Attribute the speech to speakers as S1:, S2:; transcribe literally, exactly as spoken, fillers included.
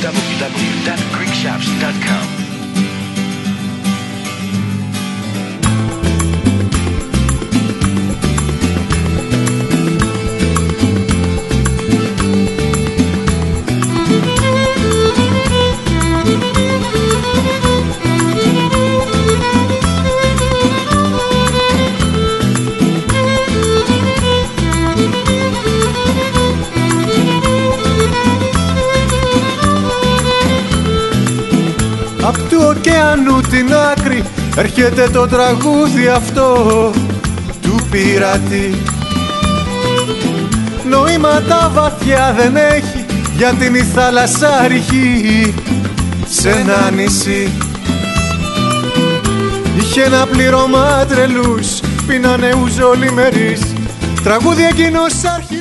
S1: w w dot greek shops dot com.
S2: Απ' του ωκεανού την άκρη έρχεται το τραγούδι αυτό του πειρατή. Νοήματα βαθιά δεν έχει, γιατί είναι η θάλασσα ρηχή σε ένα νησί. Είχε ένα πλήρωμα τρελούς, πίνανε ουζολιμερείς, τραγούδι εκείνος άρχι.